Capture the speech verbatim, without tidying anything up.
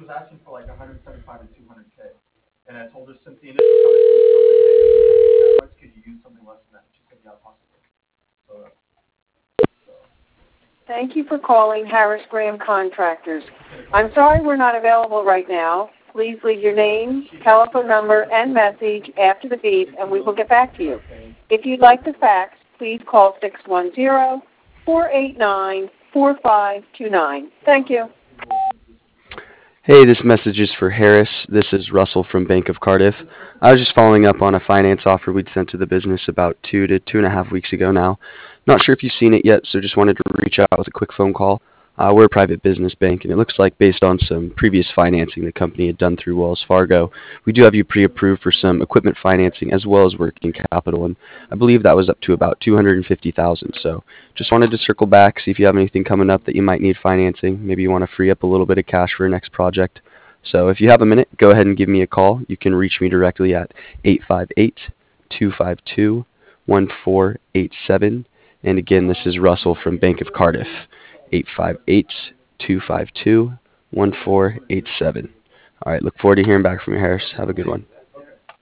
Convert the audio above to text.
was asking for like one hundred seventy-five to two hundred k, and I told her since the initial conversation, I was like, hey, if you can't use that much, could you use something less than that? She said, yeah, possibly. So, uh, so Thank you for calling Harris Graham Contractors. I'm sorry we're not available right now. Please leave your name, telephone number, and message after the beep, and we will get back to you. If you'd like to fax, please call six one zero, four eight nine, four five two nine. Thank you. Hey, this message is for Harris. This is Russell from Bank of Cardiff. I was just following up on a finance offer we'd sent to the business about two to two and a half weeks ago now. Not sure if you've seen it yet, so just wanted to reach out with a quick phone call. Uh, we're a private business bank, and it looks like based on some previous financing the company had done through Wells Fargo, we do have you pre-approved for some equipment financing as well as working capital, and I believe that was up to about two hundred fifty thousand dollars. So just wanted to circle back, see if you have anything coming up that you might need financing. Maybe you want to free up a little bit of cash for your next project. So if you have a minute, go ahead and give me a call. You can reach me directly at eight five eight, two five two, one four eight seven. And again, this is Russell from Bank of Cardiff, eight five eight, two five two, one four eight seven. All right, look forward to hearing back from you, Harris. Have a good one.